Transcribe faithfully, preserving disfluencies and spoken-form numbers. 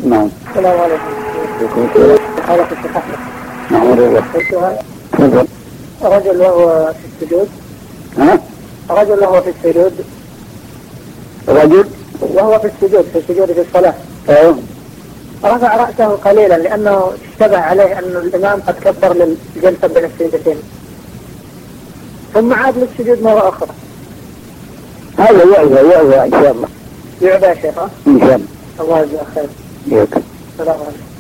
نعم. السلام عليكم. حالك الصحة؟ نعم. تفضل. رجل وهو في السجود. ها؟ رجل وهو في السجود. رجل وهو في السجود في السجود في الصلاة. ايوه. رفع رأسه قليلا لأنه اشتبه عليه أن الإمام قد كبر للجلسة بين السجدتين، ثم عاد للسجود مرة أخرى. هذا يعزى يعزى إن شاء الله. يعبى يا شيخ. إن شاء الله. الله يجزاك خير. ياك. السلام عليكم.